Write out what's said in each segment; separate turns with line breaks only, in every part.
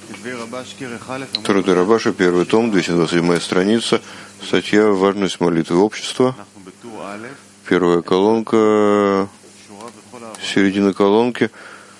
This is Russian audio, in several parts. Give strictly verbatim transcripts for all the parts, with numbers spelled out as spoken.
Трудный Рабаша, первый том, двести двадцать седьмая страница, статья «Важность молитвы общества». Первая колонка, середина колонки.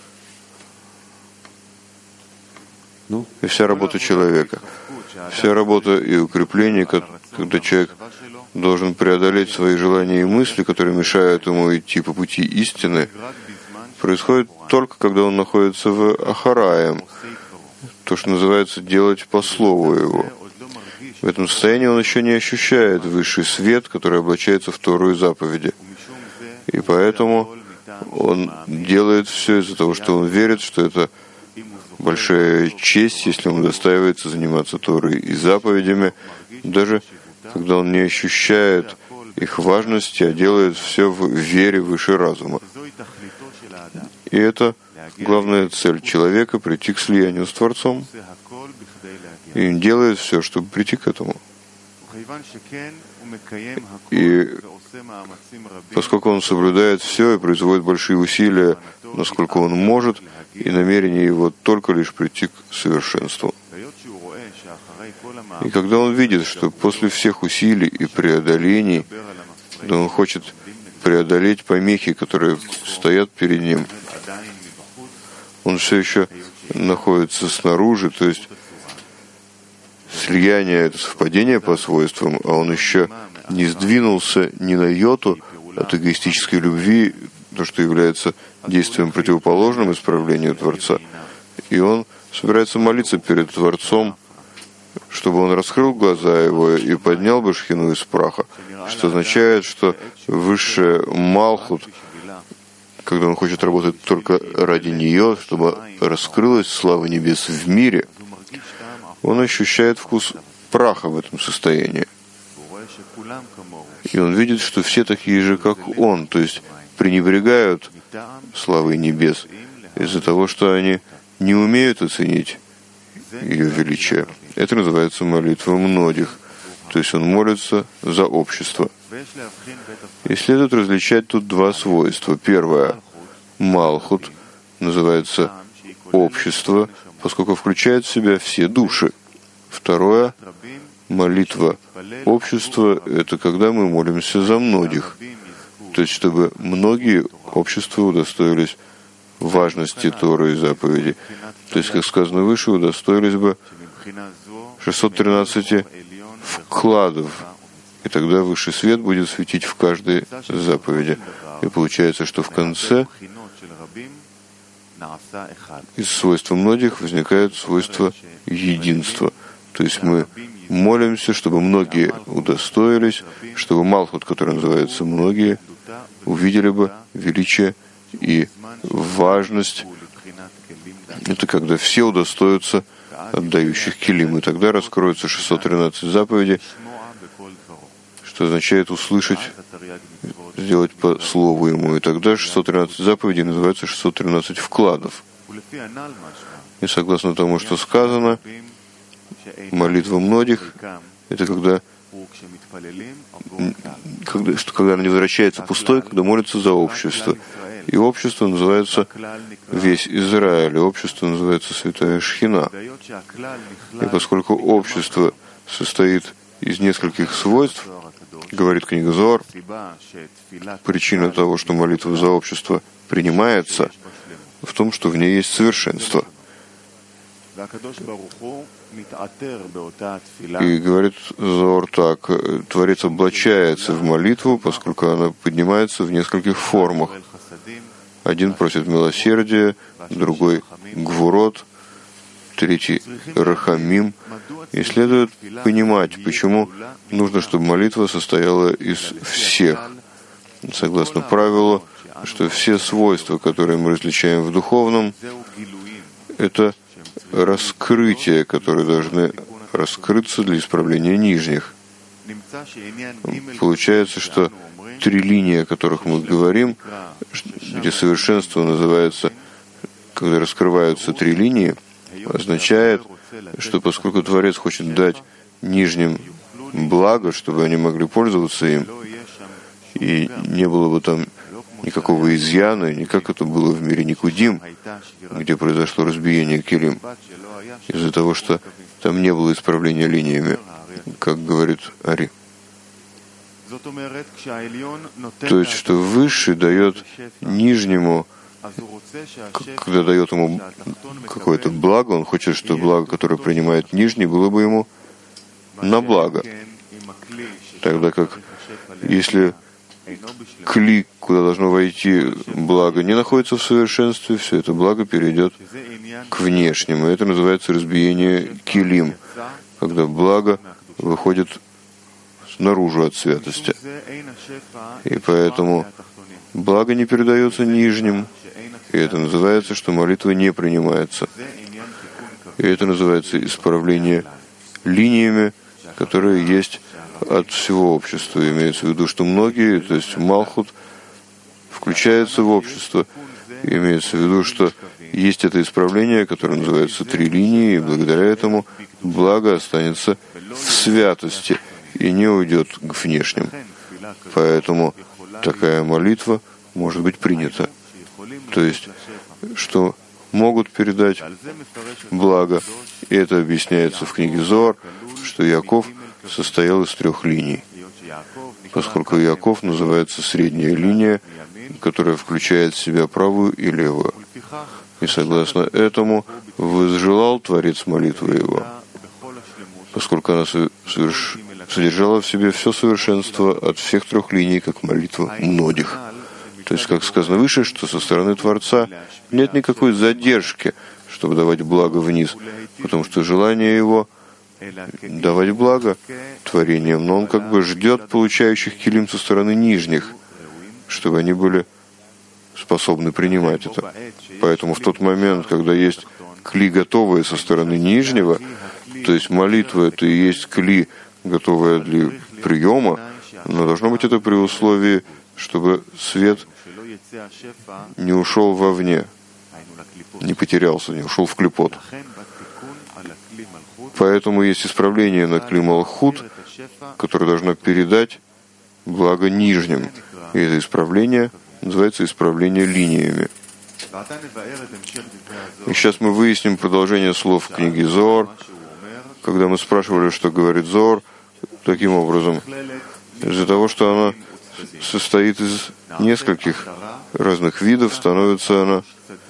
И вся работа человека. Вся работа и укрепление, когда человек должен преодолеть свои желания и мысли, которые мешают ему идти по пути истины, происходит только когда он находится в Ахараем, то, что называется делать по слову его. В этом состоянии он еще не ощущает высший свет, который облачается в Тору и заповеди. И поэтому он делает все из-за того, что он верит, что это большая честь, если ему удостаивается заниматься Торой и заповедями, даже когда он не ощущает их важности, а делает все в вере выше разума. И это главная цель человека — прийти к слиянию с Творцом. И он делает все, чтобы прийти к этому. И поскольку он соблюдает все и производит большие усилия, насколько он может, и намерение его только лишь прийти к совершенству. И когда он видит, что после всех усилий и преодолений, когда он хочет преодолеть помехи, которые стоят перед ним, он все еще находится снаружи, то есть слияние — это совпадение по свойствам, а он еще не сдвинулся ни на йоту от эгоистической любви, то, что является действием противоположным исправлению Творца. И он собирается молиться перед Творцом, чтобы он раскрыл глаза его и поднял бы шхину из праха, что означает, что высшая Малхут, когда он хочет работать только ради нее, чтобы раскрылась слава небес в мире, он ощущает вкус праха в этом состоянии. И он видит, что все такие же, как он, то есть пренебрегают славой небес из-за того, что они не умеют оценить ее величие. Это называется молитва многих, то есть он молится за общество. И следует различать тут два свойства. Первое — Малхут, называется общество, поскольку включает в себя все души. Второе — молитва общества — это когда мы молимся за многих, то есть чтобы многие общества удостоились важности Торы и заповеди. То есть, как сказано выше, удостоились бы шестьсот тринадцати вкладов, и тогда высший свет будет светить в каждой заповеди. И получается, что в конце из свойства многих возникает свойство единства. То есть мы молимся, чтобы многие удостоились, чтобы Малхут, который называется «многие», увидели бы величие и важность. Это когда все удостоятся отдающих килим. И тогда раскроется шестьсот тринадцать заповедей, что означает услышать, сделать по слову ему. И тогда шестьсот тринадцать заповедей называются шестьсот тринадцать вкладов. И согласно тому, что сказано, молитва многих — это когда, когда, что, когда она не возвращается пустой, когда молится за общество. И общество называется весь Израиль, и общество называется Святая Шхина. И поскольку общество состоит из нескольких свойств, говорит книга Зоар, причина того, что молитва за общество принимается, в том, что в ней есть совершенство. И говорит Зоар так: Творец облачается в молитву, поскольку она поднимается в нескольких формах. Один просит милосердия, другой — гвурот, третий — рахамим. И следует понимать, почему нужно, чтобы молитва состояла из всех. Согласно правилу, что все свойства, которые мы различаем в духовном, это раскрытия, которые должны раскрыться для исправления нижних. Получается, что три линии, о которых мы говорим, где совершенство называется, когда раскрываются три линии, означает, что поскольку Творец хочет дать нижним благо, чтобы они могли пользоваться им, и не было бы там никакого изъяна, не как это было в мире Никудим, где произошло разбиение килим. из-за того, что там не было исправления линиями, как говорит Ари. То есть, что Высший дает Нижнему, когда дает ему какое-то благо, он хочет, чтобы благо, которое принимает Нижний, было бы ему на благо. Тогда как, если кли, куда должно войти благо, не находится в совершенстве, все это благо перейдет к внешнему. Это называется разбиение килим, когда благо выходит наружу от святости. И поэтому благо не передается нижним. И это называется, что молитва не принимается. И это называется исправление линиями, которые есть от всего общества. Имеется в виду, что многие, то есть Малхут, включается в общество. И имеется в виду, что есть это исправление, которое называется три линии, и благодаря этому благо останется в святости и не уйдет к внешним. Поэтому такая молитва может быть принята. То есть, что могут передать благо. И это объясняется в книге Зоар, что Яков состоял из трех линий. Поскольку Яков называется средняя линия, которая включает в себя правую и левую. И согласно этому возжелал Творец молитвы его, поскольку она соверш... содержала в себе все совершенство от всех трех линий, как молитва многих. То есть, как сказано выше, что со стороны Творца нет никакой задержки, чтобы давать благо вниз, потому что желание его давать благо творениям, но он как бы ждет получающих килим со стороны нижних, чтобы они были способны принимать это. Поэтому в тот момент, когда есть кли готовые со стороны нижнего, то есть молитва это и есть кли, готовая для приема, но должно быть это при условии, чтобы свет не ушел вовне, не потерялся, не ушел в клипот. Поэтому есть исправление на кли Малхут, которое должно передать благо нижним. И это исправление называется исправление линиями. И сейчас мы выясним продолжение слов книги Зоар, когда мы спрашивали, что говорит Зоар, таким образом, из-за того, что она состоит из нескольких разных видов, становится она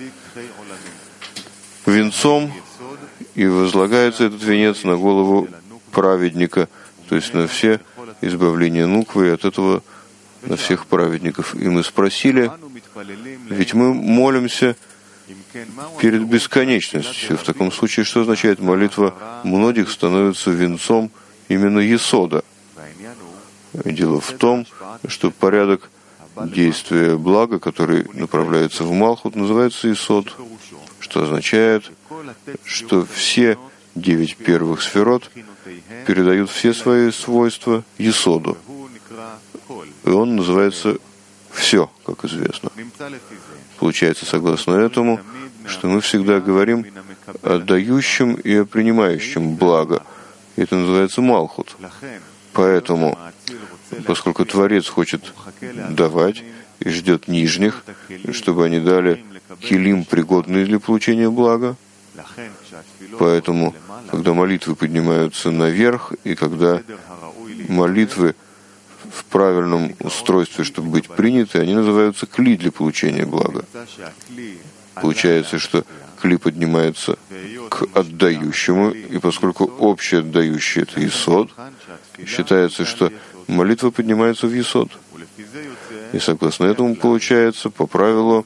венцом, и возлагается этот венец на голову праведника, то есть на все избавления нуквы, и от этого на всех праведников. И мы спросили, ведь мы молимся перед бесконечностью. В таком случае, что означает молитва многих становится венцом именно Есода? Дело в том, что порядок действия блага, который направляется в Малхут, называется Есод, что означает, что все девять первых сферот передают все свои свойства Есоду. И он называется «все», как известно. Получается, согласно этому, что мы всегда говорим о дающем и о принимающем благо. И это называется Малхут. Поэтому, поскольку Творец хочет давать и ждет нижних, чтобы они дали килим, пригодные для получения блага, поэтому, когда молитвы поднимаются наверх, и когда молитвы в правильном устройстве, чтобы быть приняты, они называются кли для получения блага. Получается, что кли поднимается к отдающему, и поскольку общее отдающее — это Есод, считается, что молитва поднимается в Есод. И согласно этому получается, по правилу,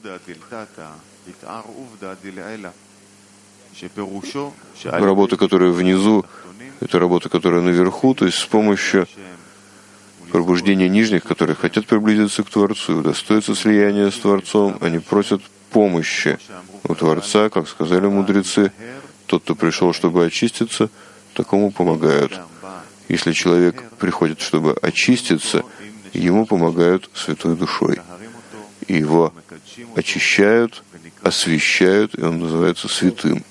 работа, которая внизу, это работа, которая наверху, то есть с помощью пробуждения нижних, которые хотят приблизиться к Творцу, удостоиться слияния с Творцом, они просят помощи у Творца, как сказали мудрецы, тот, кто пришел, чтобы очиститься, такому помогают. Если человек приходит, чтобы очиститься, ему помогают святой душой. И его очищают, освящают, и он называется святым.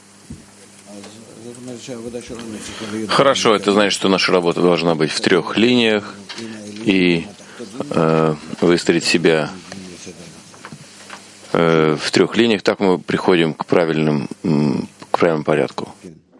Хорошо, это значит, что наша работа должна быть в трех линиях и э, выстроить себя э, в трех линиях. Так мы приходим к правильным, к правильному порядку.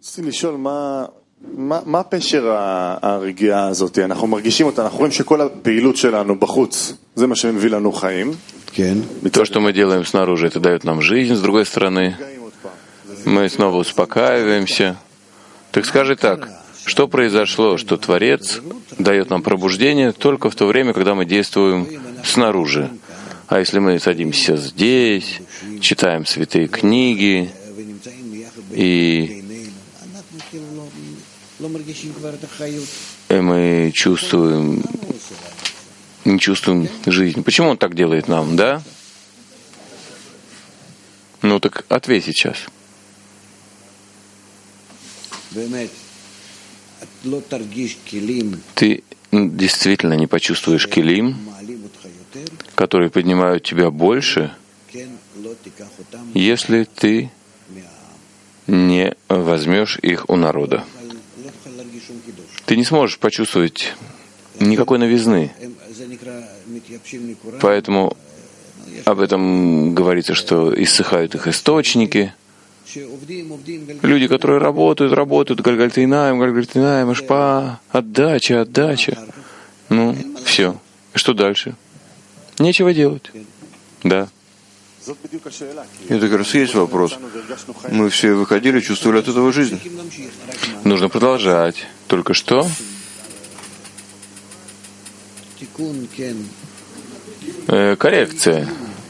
מה פשר הרגיעה הזאת? אנחנו מרגישים אותה, אנחנו רואים שכל הפעילות שלנו בחוץ, זה מה שמביא לנו חיים.
То, что мы делаем снаружи, это дает нам жизнь, с другой стороны. Мы снова успокаиваемся. Так скажи так, что произошло, что Творец дает нам пробуждение только в то время, когда мы действуем снаружи? А если мы садимся здесь, читаем святые книги и И мы чувствуем, не чувствуем жизнь. Почему он так делает нам, да? Ну так ответь сейчас. Ты действительно не почувствуешь килим, которые поднимают тебя больше, если ты не возьмешь их у народа. Ты не сможешь почувствовать никакой новизны. Поэтому об этом говорится, что иссыхают их источники. Люди, которые работают, работают, гальгальтейнаем, гальгальтейнаем, ашпа, отдача, отдача. Ну, все. Что дальше? Нечего делать. Да.
Это как раз и есть вопрос. Мы все выходили, чувствовали от этого жизнь.
Нужно продолжать. Только что? Э, коррекция.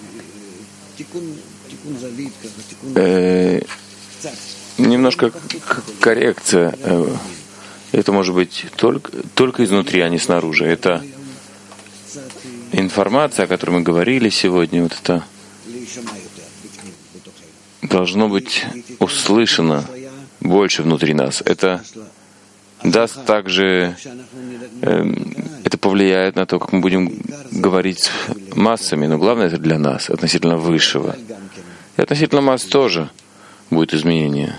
Э, немножко коррекция. Это может быть только, только изнутри, а не снаружи. Это информация, о которой мы говорили сегодня, вот это должно быть услышано больше внутри нас. Это даст также, э, это повлияет на то, как мы будем говорить с массами, но главное это для нас, относительно высшего. И относительно масс тоже будет изменение.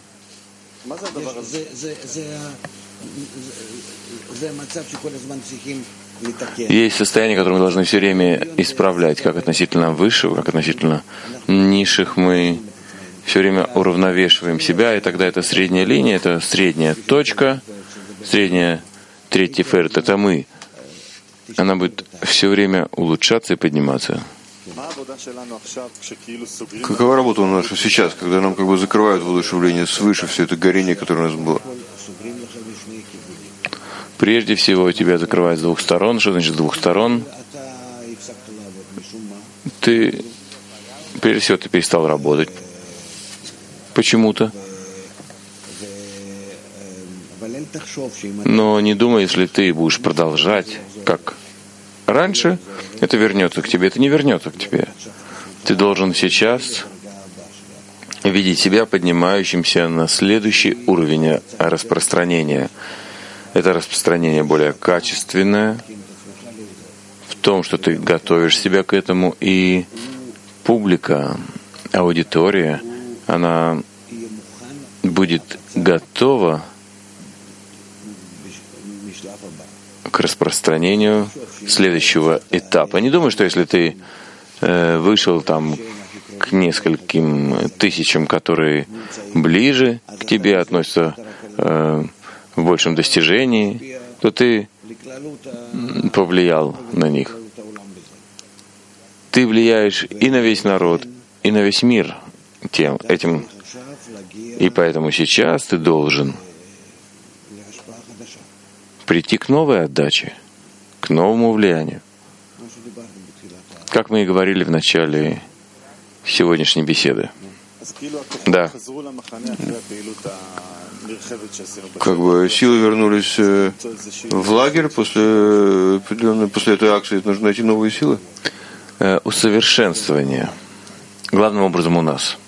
Есть состояние, которое мы должны все время исправлять, как относительно высшего, как относительно низших. Мы все время уравновешиваем себя, и тогда это средняя линия, это средняя точка, средняя третий ферт — это мы. Она будет все время улучшаться и подниматься.
Какова работа у нас сейчас, когда нам как бы закрывают воодушевление свыше, все это горение, которое у нас было?
Прежде всего, тебя закрывают с двух сторон. Что значит с двух сторон? Ты, прежде всего, ты перестал работать почему-то. Но не думай, если ты будешь продолжать, как раньше, это вернется к тебе. Это не вернется к тебе. Ты должен сейчас видеть себя поднимающимся на следующий уровень распространения. Это распространение более качественное в том, что ты готовишь себя к этому, и публика, аудитория, она будет готова к распространению следующего этапа. Не думай, что если ты э, вышел там к нескольким тысячам, которые ближе к тебе относятся э, в большем достижении, то ты повлиял на них. Ты влияешь и на весь народ, и на весь мир тем, этим. И поэтому сейчас ты должен прийти к новой отдаче, к новому влиянию. Как мы и говорили в начале сегодняшней беседы. Да.
Как бы силы вернулись в лагерь после определенной, после этой акции. Нужно найти новые силы.
Усовершенствование. Главным образом у нас.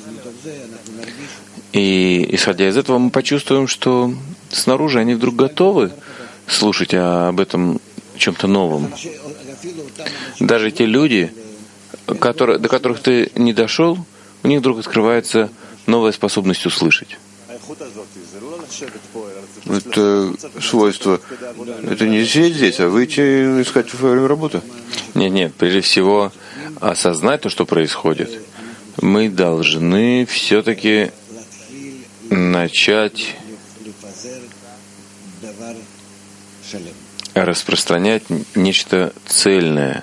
И исходя из этого мы почувствуем, что снаружи они вдруг готовы слушать об этом чем-то новом. Даже те люди, которые, до которых ты не дошел, у них вдруг открывается новая способность услышать.
Это свойство. Это не сидеть здесь, а выйти искать во время работы.
Нет, нет, прежде всего осознать то, что происходит. Мы должны все-таки начать распространять нечто цельное.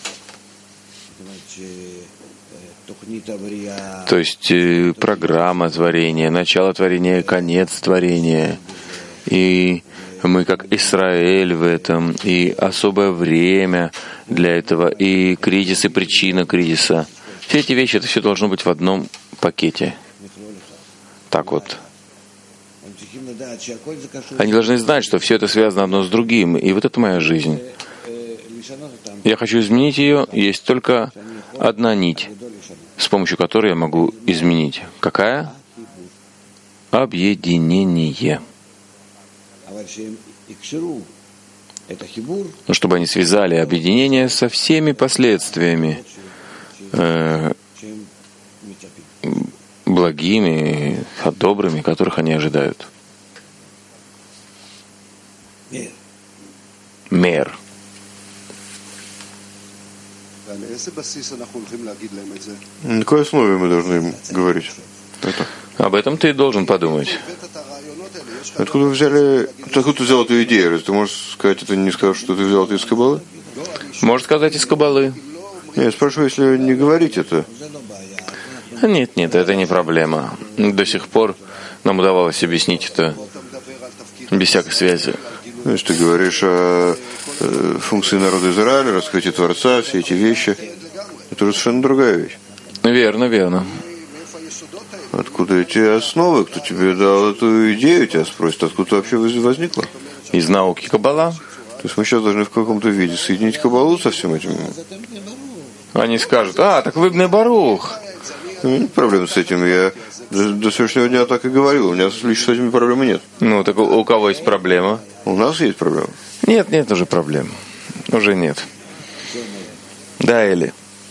То есть программа творения, начало творения, конец творения. И мы как Израиль в этом, и особое время для этого, и кризис, и причина кризиса. Все эти вещи, это все должно быть в одном пакете. Так вот. Они должны знать, что все это связано одно с другим. И вот это моя жизнь. Я хочу изменить ее. Есть только одна нить, с помощью которой я могу изменить. Какая? Объединение. Но чтобы они связали объединение со всеми последствиями, э, благими, добрыми, которых они ожидают. Мер.
На какой основе мы должны им говорить это?
Об этом ты должен подумать.
Откуда вы взяли, откуда ты взял эту идею? Ты можешь сказать, это не скажешь, что ты взял это из Каббалы?
Может сказать из Каббалы.
Я спрашиваю, если не говорить это.
Нет, нет, это не проблема. До сих пор нам удавалось объяснить это без всякой связи.
Если ты говоришь о функции народа Израиля, раскрытии Творца, все эти вещи, это уже совершенно другая вещь.
Верно, верно.
Откуда эти основы? Кто тебе дал эту идею? Тебя спросят, откуда вообще возникла?
Из науки Каббала.
То есть мы сейчас должны в каком-то виде соединить Каббалу со всем этим?
Они скажут, а, так вы Бней Барух.
Ну, нет проблем с этим. Я до, до сегодняшнего дня так и говорил. У меня лично с этими проблемами нет.
Ну, так у, у кого есть проблема?
У нас есть проблема.
Нет, нет уже проблем. Уже нет. Да, Эли.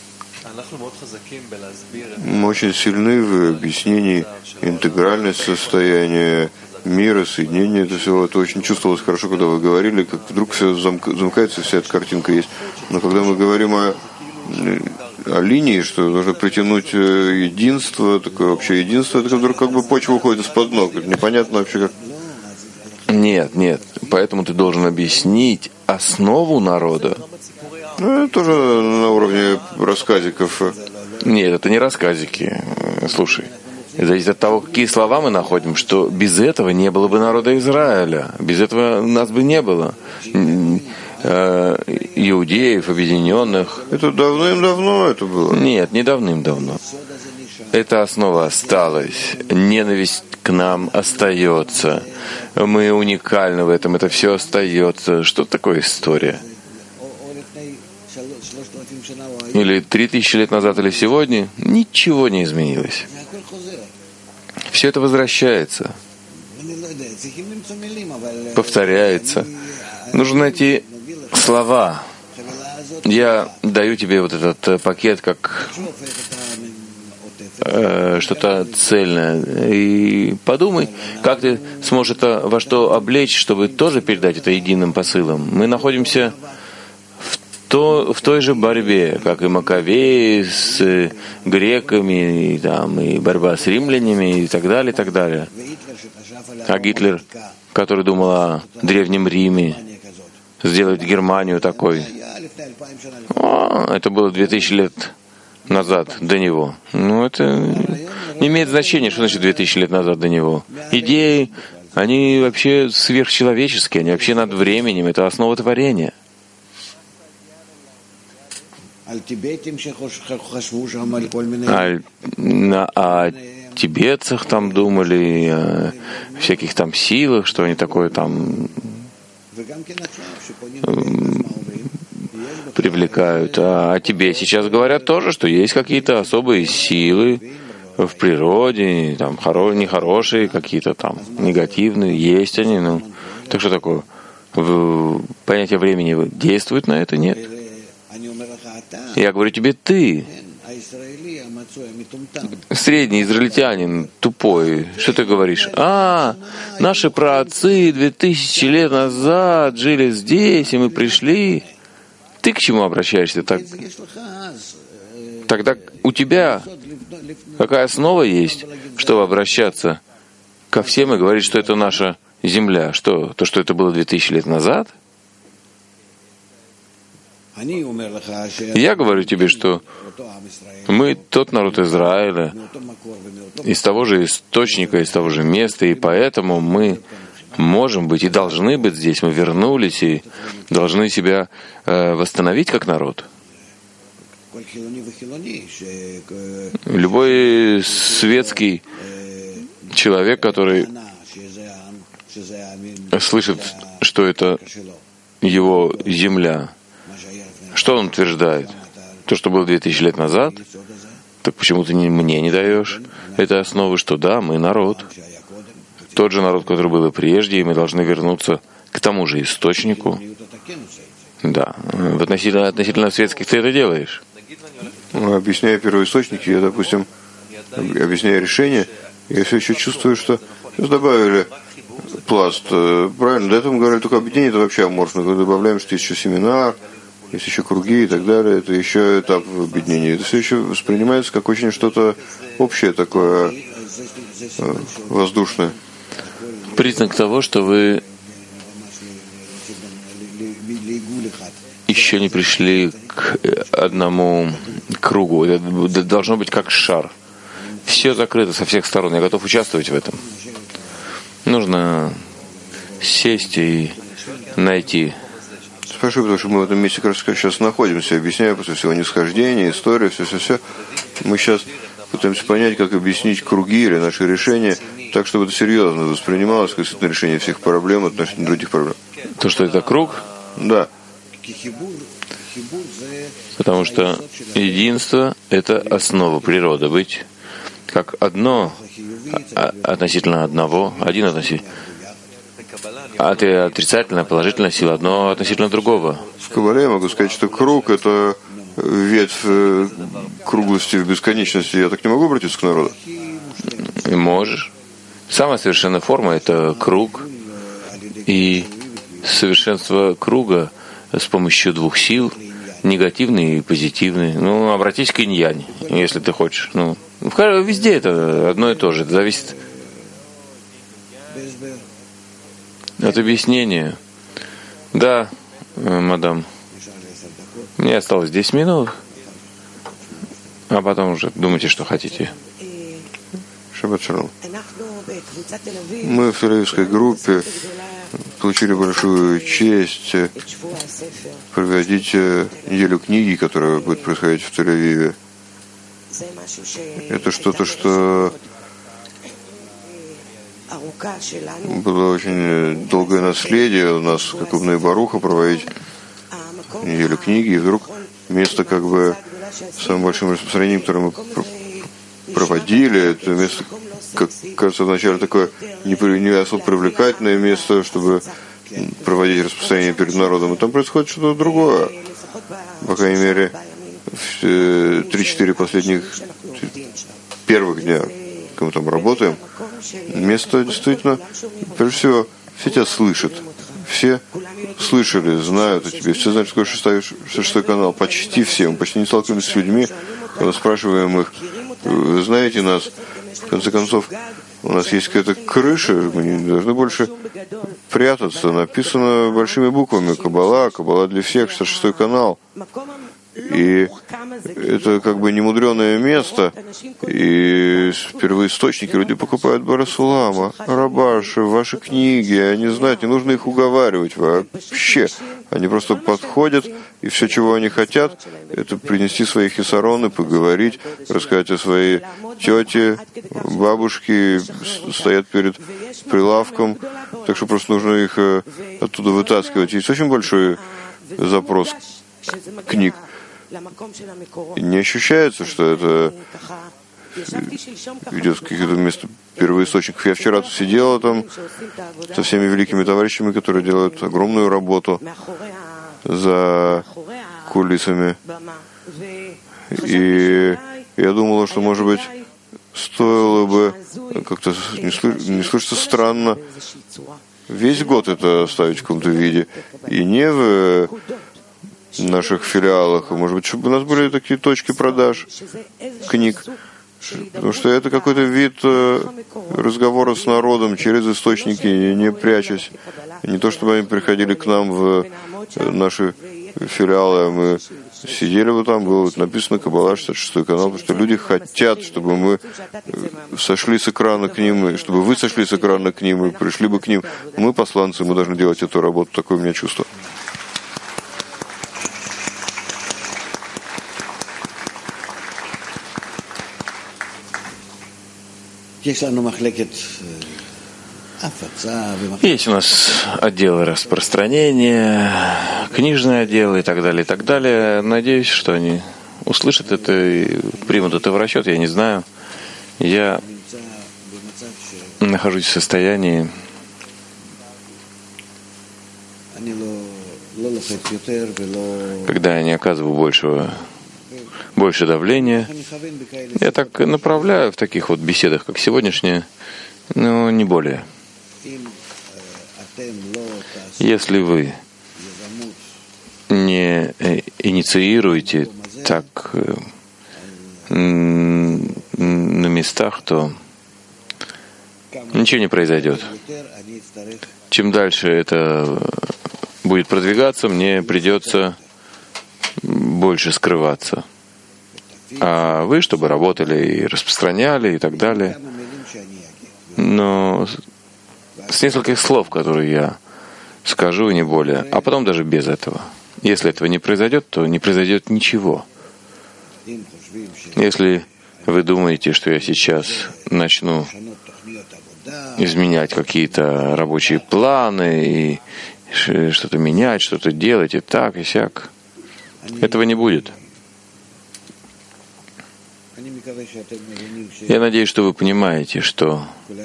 Мы очень сильны в объяснении интегральности состояния мира, соединения этого всего. Это очень чувствовалось хорошо, когда вы говорили, как вдруг все замыкается, вся эта картинка есть. Но когда мы говорим о, о линии, что нужно притянуть единство, такое общее единство, это вдруг как бы почва уходит из-под ног. Это непонятно вообще как.
Нет, нет. Поэтому ты должен объяснить основу народа.
Ну, это тоже на уровне рассказиков.
Нет, это не рассказики. Слушай, это зависит от того, какие слова мы находим, что без этого не было бы народа Израиля. Без этого нас бы не было. Иудеев, объединенных.
Это давным-давно это было?
Нет, не давным-давно. Эта основа осталась. Ненависть к нам остается. Мы уникальны в этом. Это все остается. Что такое история? Или три тысячи лет назад, или сегодня, ничего не изменилось. Все это возвращается, повторяется. Нужно найти слова. Я даю тебе вот этот пакет как э, что-то цельное. И подумай, как ты сможешь это во что облечь, чтобы тоже передать это единым посылом. Мы находимся То, в той же борьбе, как и Маковеи с греками, и, там, и борьба с римлянами, и так далее, и так далее. А Гитлер, который думал о Древнем Риме, сделать Германию такой, о, это было две тысячи лет назад до него. Ну, это не имеет значения, что значит две тысячи лет назад до него. Идеи, они вообще сверхчеловеческие, они вообще над временем, это основа творения. А, на, о тибетцах там думали, о всяких там силах, что они такое там привлекают. А о тебе сейчас говорят тоже, что есть какие-то особые силы в природе, там хоро, нехорошие какие-то там, негативные, есть они. Ну, так что такое? В, понятие времени действует на это? Нет. Я говорю тебе, ты, средний израильтянин, тупой, что ты говоришь? А, наши праотцы две тысячи лет назад жили здесь, и мы пришли. Ты к чему обращаешься так? Тогда у тебя какая основа есть, чтобы обращаться ко всем и говорить, что это наша земля. Что? То, что это было две тысячи лет назад? Я говорю тебе, что мы тот народ Израиля, из того же источника, из того же места, и поэтому мы можем быть и должны быть здесь. Мы вернулись и должны себя э, восстановить как народ. Любой светский человек, который слышит, что это его земля, что он утверждает? То, что было две тысячи лет назад? Так почему ты не, мне не даешь этой основы, что да, мы народ. Тот же народ, который был и прежде, и мы должны вернуться к тому же источнику. Да. В относительно, относительно светских ты это делаешь.
Объясняя первоисточники, я, допустим, объясняя решение, я все еще чувствую, что добавили пласт. Правильно, до этого мы говорили только объединение, это вообще аморфно. Мы добавляем, что есть еще семинар, есть еще круги и так далее. Это еще этап объединения. Это все еще воспринимается как очень что-то общее такое, воздушное.
Признак того, что вы еще не пришли к одному кругу. Это должно быть как шар. Все закрыто со всех сторон. Я готов участвовать в этом. Нужно сесть и найти.
Спрашиваю, потому что мы в этом месте как раз сейчас находимся, объясняю после всего нисхождения, история, все-все-все. Мы сейчас пытаемся понять, как объяснить круги или наши решения так, чтобы это серьезно воспринималось, как действительно решение всех проблем относительно других проблем.
То, что это круг?
Да.
Потому что единство — это основа природы. Быть как одно относительно одного, один относительно. А ты отрицательная, положительная сила, одно относительно другого.
В Кабале я могу сказать, что круг — это ветвь круглости в бесконечности. Я так не могу обратиться к народу?
Можешь. Самая совершенная форма — это круг. И совершенство круга с помощью двух сил, негативный и позитивный. Ну, обратись к инь-янь, если ты хочешь. Ну, везде это одно и то же. Это зависит от объяснения. Да, мадам. Мне осталось десять минут. А потом уже думайте, что хотите.
Шаббат шалом. Мы в Тель-Авивской группе получили большую честь проводить неделю книги, которая будет происходить в Тель-Авиве. Это что-то, что было очень долгое наследие у нас, как у Бней Баруха, проводить неделю книги, и вдруг место как бы самым большим распространением, которое мы проводили, это место, как кажется, вначале такое не, не особо привлекательное место, чтобы проводить распространение перед народом, и там происходит что-то другое. По крайней мере, три-четыре последних первых дня, когда мы там работаем, место действительно, прежде всего, все тебя слышат. Все слышали, знают о тебе, все знают, что такое шестой канал, почти все. Мы почти не сталкиваемся с людьми, когда спрашиваем их, вы знаете нас, в конце концов, у нас есть какая-то крыша, мы не должны больше прятаться. Написано большими буквами Каббала, Каббала для всех, шестьдесят шестой канал. И это как бы немудреное место, и первоисточники люди покупают Барасулама, Рабаши, ваши книги, они знают, не нужно их уговаривать вообще. Они просто подходят, и все, чего они хотят, это принести свои хисароны, поговорить, рассказать о своей тете, бабушке, стоят перед прилавком, так что просто нужно их оттуда вытаскивать. Есть очень большой запрос книг. Не ощущается, что это ведет к каким-то местам первоисточников. Я вчера тут сидела там со всеми великими товарищами, которые делают огромную работу за кулисами. И я думала, что, может быть, стоило бы как-то, не, слыш, не слышится странно, весь год это оставить в каком-то виде. И не в наших филиалах, может быть, чтобы у нас были такие точки продаж книг, Потому что это какой-то вид разговора с народом через источники, не прячась. Не то, чтобы они приходили к нам в наши филиалы, а мы сидели вот там, было вот написано Каббала, шестьдесят шестой канал, потому что люди хотят, чтобы мы сошли с экрана к ним, и чтобы вы сошли с экрана к ним и пришли бы к ним. Мы посланцы, мы должны делать эту работу. Такое у меня чувство.
Есть у нас отделы распространения, книжные отделы и так далее, и так далее. Надеюсь, что они услышат это и примут это в расчет, я не знаю. Я нахожусь в состоянии, когда я не оказываю большего больше давления. Я так направляю в таких вот беседах, как сегодняшняя, но не более. Если вы не инициируете так на местах, то ничего не произойдет. Чем дальше это будет продвигаться, мне придется больше скрываться. А вы, чтобы работали и распространяли и так далее. Но с нескольких слов, которые я скажу, не более. А потом даже без этого. Если этого не произойдет, то не произойдет ничего. Если вы думаете, что я сейчас начну изменять какие-то рабочие планы и что-то менять, что-то делать и так, и сяк, этого не будет. Я надеюсь, что вы понимаете, что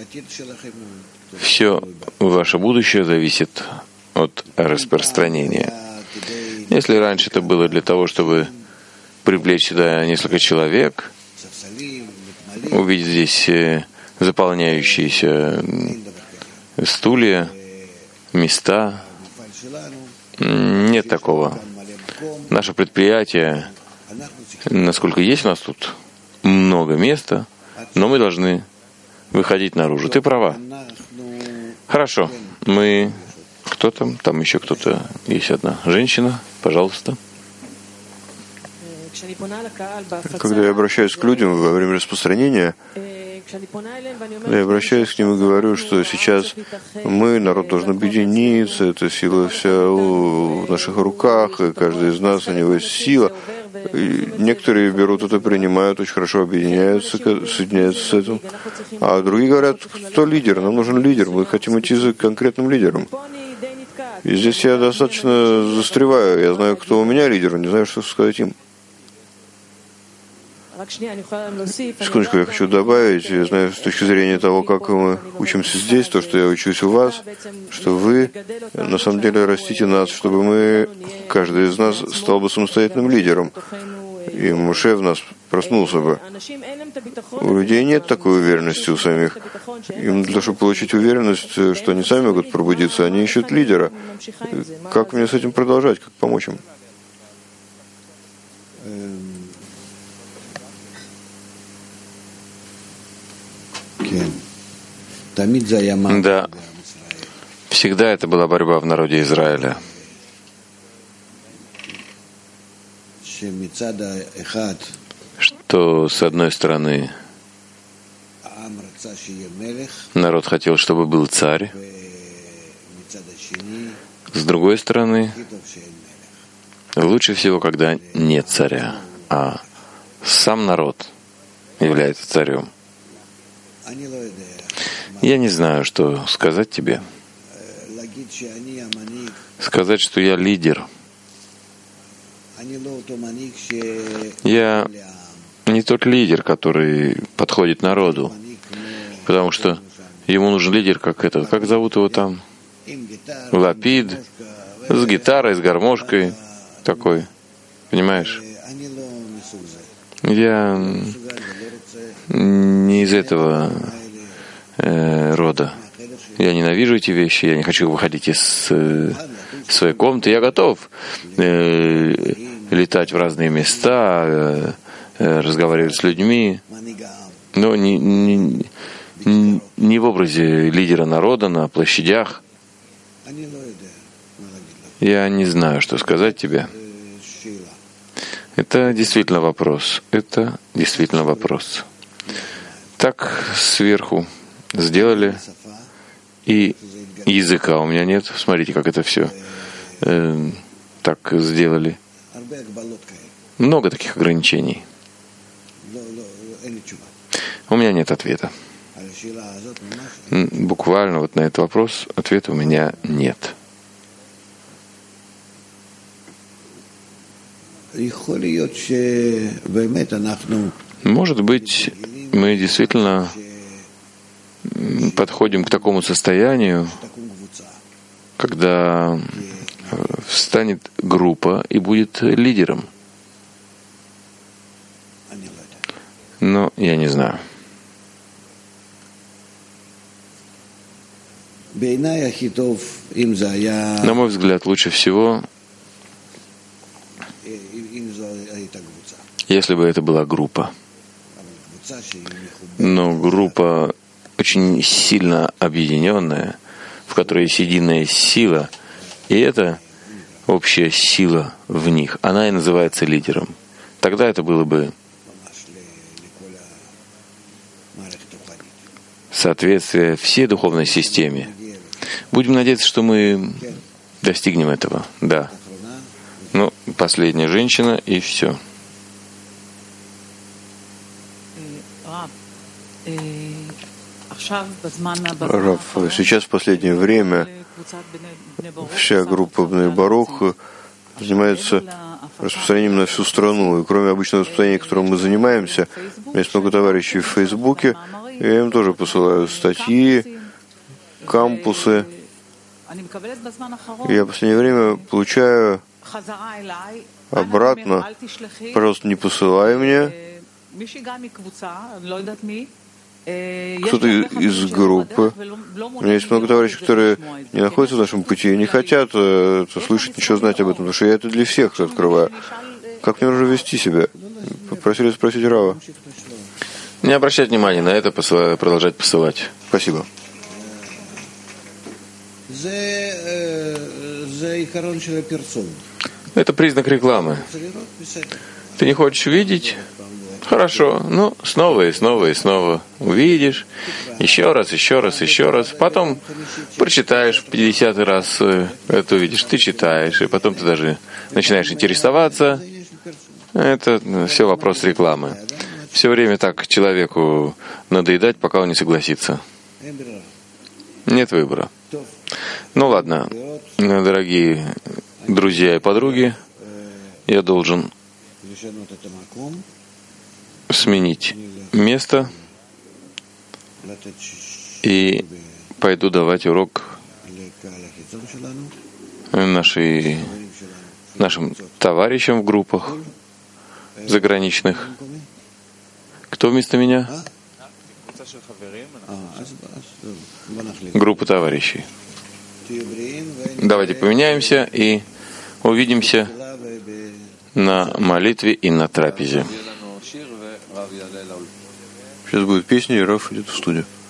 все ваше будущее зависит от распространения. Если раньше это было для того, чтобы привлечь сюда несколько человек, увидеть здесь заполняющиеся стулья, места, нет такого. Наше предприятие, насколько есть у нас тут много места, но мы должны выходить наружу. Ты права. Хорошо. Мы... Кто там? Там еще кто-то. Есть одна женщина. Пожалуйста.
Когда я обращаюсь к людям во время распространения, я обращаюсь к ним и говорю, что сейчас мы, народ, должен объединиться, эта сила вся в наших руках, и каждый из нас, у него есть сила. И некоторые берут это, принимают, очень хорошо объединяются, соединяются с этим. А другие говорят, кто лидер? Нам нужен лидер, мы хотим идти за конкретным лидером. И здесь я достаточно застреваю. Я знаю, кто у меня лидер, не знаю, что сказать им. Секундочку, я хочу добавить, я знаю, с точки зрения того, как мы учимся здесь, то, что я учусь у вас, что вы на самом деле растите нас, чтобы мы, каждый из нас, стал бы самостоятельным лидером. И Моше в нас проснулся бы. У людей нет такой уверенности у самих. Им для того, чтобы получить уверенность, что они сами могут пробудиться, они ищут лидера. Как мне с этим продолжать, как помочь им?
Да, всегда это была борьба в народе Израиля. Что, с одной стороны, народ хотел, чтобы был царь, с другой стороны, лучше всего, когда нет царя, а сам народ является царем. Я не знаю, что сказать тебе. Сказать, что я лидер. Я не тот лидер, который подходит народу, потому что ему нужен лидер, как этот, как зовут его там? Лапид, с гитарой, с гармошкой, такой, понимаешь? Я не из этого э, рода. Я ненавижу эти вещи, я не хочу выходить из э, своей комнаты. Я готов э, летать в разные места, э, э, разговаривать с людьми, Но не, не, не в образе лидера народа на площадях. Я не знаю, что сказать тебе. Это действительно вопрос. Это действительно вопрос. Так сверху сделали, и языка у меня нет. Смотрите, как это все э, так сделали. Много таких ограничений. У меня нет ответа. Буквально вот на этот вопрос ответа у меня нет. Может быть, мы действительно подходим к такому состоянию, когда встанет группа и будет лидером. Но я не знаю. На мой взгляд, лучше всего, если бы это была группа. Но группа очень сильно объединенная, в которой есть единая сила, и эта общая сила в них, она и называется лидером. Тогда это было бы соответствие всей духовной системе. Будем надеяться, что мы достигнем этого. Да. Ну, последняя женщина, и все.
Рав, сейчас в последнее время вся группа Бней Барух занимается распространением на всю страну. И кроме обычного распространения, которым мы занимаемся, у меня есть много товарищей в Фейсбуке, и я им тоже посылаю статьи, кампусы. И я в последнее время получаю обратно: пожалуйста, не посылай мне. Кто-то из группы. У меня есть много товарищей, которые не находятся в нашем пути и не хотят э, слышать, ничего знать об этом, потому что я это для всех открываю. Как мне нужно вести себя? Попросили спросить Рава.
Не обращать внимания на это, посылать, продолжать посылать.
Спасибо.
Это признак рекламы. Ты не хочешь видеть? Хорошо. Ну, снова и снова и снова увидишь. Еще раз, еще раз, еще раз. Потом прочитаешь в пятидесятый раз это увидишь. Ты читаешь, и потом ты даже начинаешь интересоваться. Это все вопрос рекламы. Все время так человеку надоедать, пока он не согласится. Нет выбора. Ну ладно, дорогие друзья и подруги, я должен сменить место и пойду давать урок нашей, нашим товарищам в группах заграничных. Кто вместо меня? Группа товарищей. Давайте поменяемся и увидимся на молитве и на трапезе.
Сейчас будет песня, и Рав идет в студию.